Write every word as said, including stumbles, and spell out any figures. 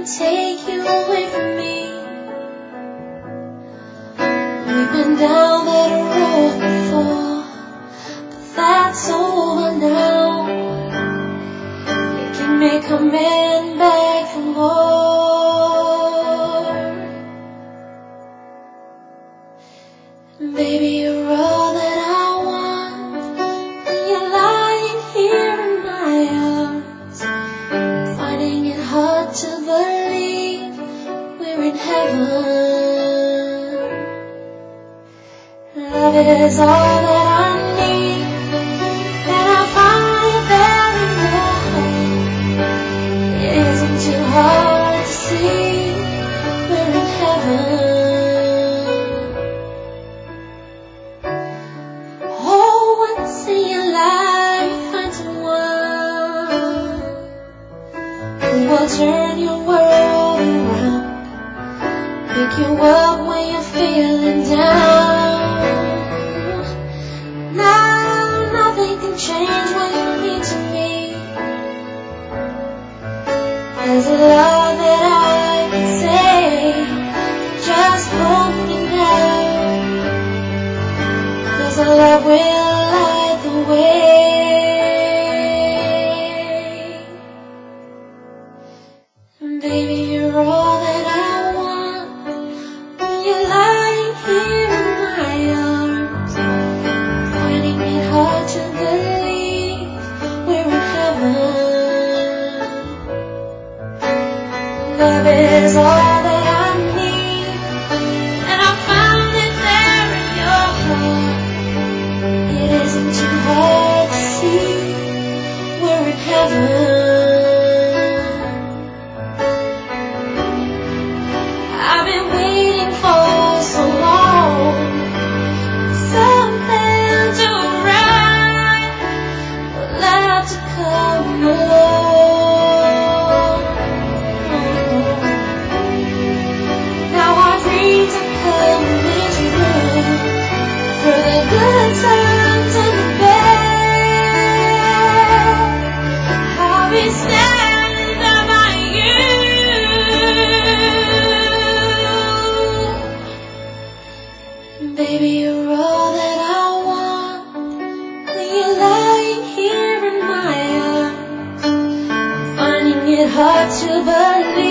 take you away from me. We've been down that road before, but that's over now. You can make a man beg for more. And baby, you're all that I want when you're lying here in my arms, finding it hard to believe we're in heaven. Love is all that I need, and I find it there in your heart. It isn't too hard to see we're in heaven. Oh, once in your life, find someone who will turn your world around, pick you up when you're feeling down. Change what you mean to me. There's a love that I can say, just hold me now. There's a love will light the way. And baby, you're all that I want when you're lying here in my arms, finding it hard to believe love is all that I need, and I found it there in your heart. It isn't too hard to see we're in heaven. I've been waiting for so long, something to right, for love to come along. Baby, you're all that I want when you're lying here in my arms, finding it hard to believe